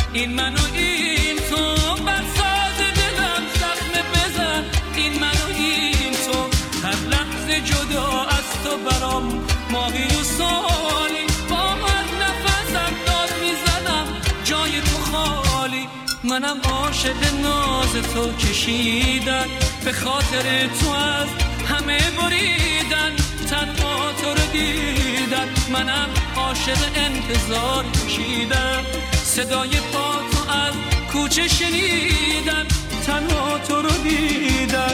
این من و این تو، بر ساز دلم زخم بزن این من و این تو، هر لحظه جدا از تو برام ماهی و سالی، با هر نفسم داد میزنم جای تو خالی. منم عاشق ناز تو کشیدن، به خاطر تو از همه بریدن، تنها تو رو دیدن. منم عاشق انتظار کشیدن، صدای پا تو از کوچه شنیدن، تنها تو رو دیدن.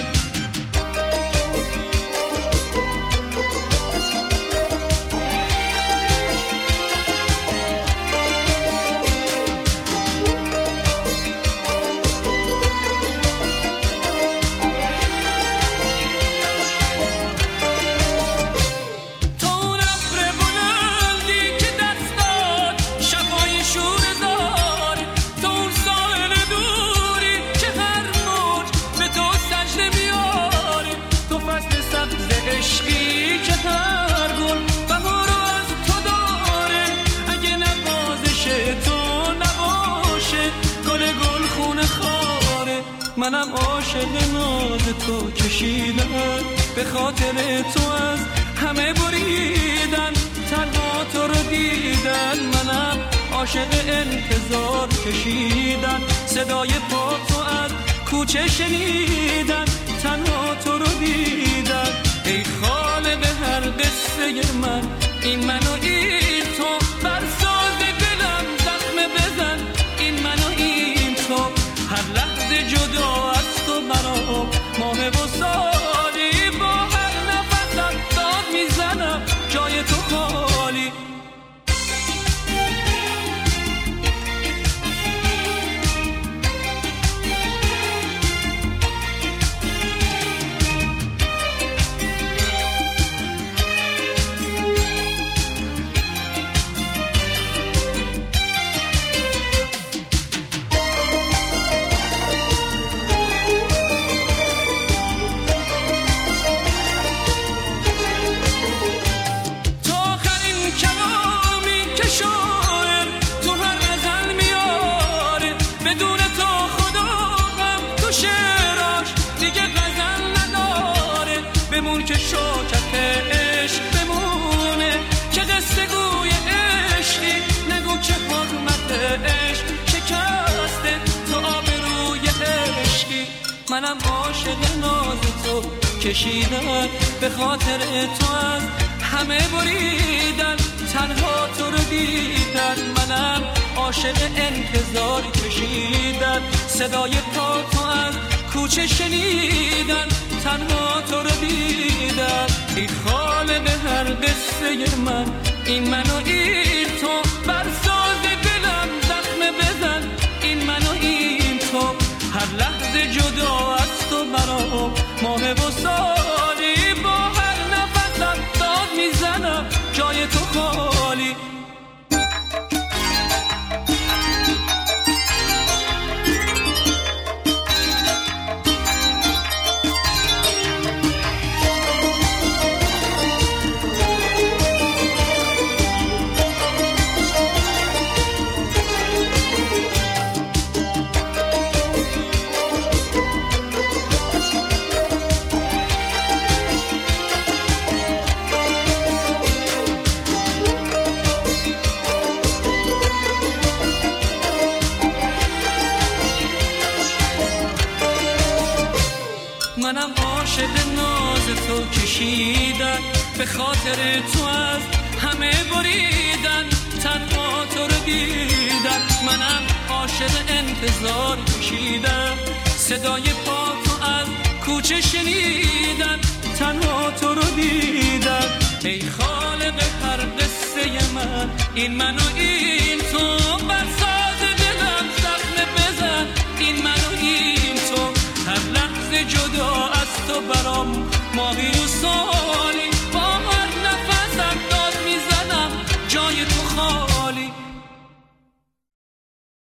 عشقی که هر گل بهار از تو داره، اگه نوازش تو نباشه گل خونه خاره. منم عاشق ناز تو کشیدن، به خاطر تو از همه بریدن، تنها تو رو دیدن. منم عاشق انتظار کشیدن، صدای پا تو از کوچه شنیدن، تنها تو رو دیدن. ای خالق هر قصه من، این من و این تو، بر ساز دلم زخم بزن این من و این تو، هر لحظه جدا از تو برام ماه و سالی، با هر نفسم داد میزنم جای تو خالی. بمون که شوکت عشق بمونه، که قصه گوی عشقی، نگو که حرمت عشق شکسته تو آبروی عشقی. منم عاشق ناز تو کشیدن، به خاطر تو از همه بریدن، تنها تو رو دیدن. منم عاشق انتظار کشیدن، صدای پا تو از کوچه شنیدن، تنها تو رو دیدن. ای خالق هر قصه من، این من و این تو، بر ساز دلم زخم بزن این من و این تو، هر لحظه جدا از تو برام ماه و سالی، با هر نفسم داد میزنم جای تو خالی. منم عاشق ناز تو کشیدن، به خاطر تو از همه بریدن، تنها تو رو دیدن. منم عاشق انتظار کشیدن، صدای پا تو از کوچه شنیدن، تنها تو رو دیدن. ای خالق هر قصه من، این من و این تو، بر ساز دلم زخم بزن این من و این تو، هر لحظه جدا از تو برام ماهی و سالی،